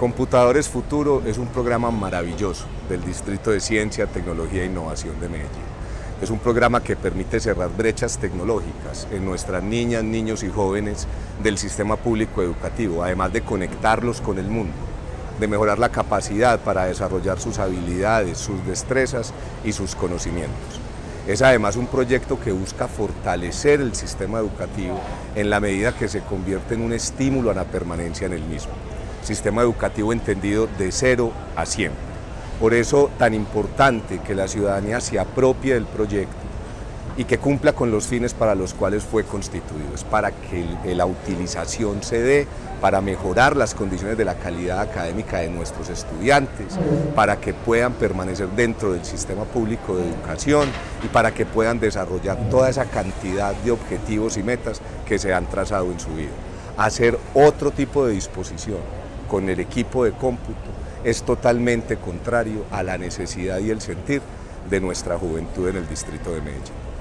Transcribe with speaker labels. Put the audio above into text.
Speaker 1: Computadores Futuro es un programa maravilloso del Distrito de Ciencia, Tecnología e Innovación de Medellín. Es un programa que permite cerrar brechas tecnológicas en nuestras niñas, niños y jóvenes del sistema público educativo, además de conectarlos con el mundo, de mejorar la capacidad para desarrollar sus habilidades, sus destrezas y sus conocimientos. Es además un proyecto que busca fortalecer el sistema educativo en la medida que se convierte en un estímulo a la permanencia en el mismo. Sistema educativo entendido de 0 a 100. Por eso tan importante que la ciudadanía se apropie del proyecto y que cumpla con los fines para los cuales fue constituido. Es para que la utilización se dé, para mejorar las condiciones de la calidad académica de nuestros estudiantes, para que puedan permanecer dentro del sistema público de educación y para que puedan desarrollar toda esa cantidad de objetivos y metas que se han trazado en su vida. Hacer otro tipo de disposición con el equipo de cómputo es totalmente contrario a la necesidad y el sentir de nuestra juventud en el distrito de Medellín.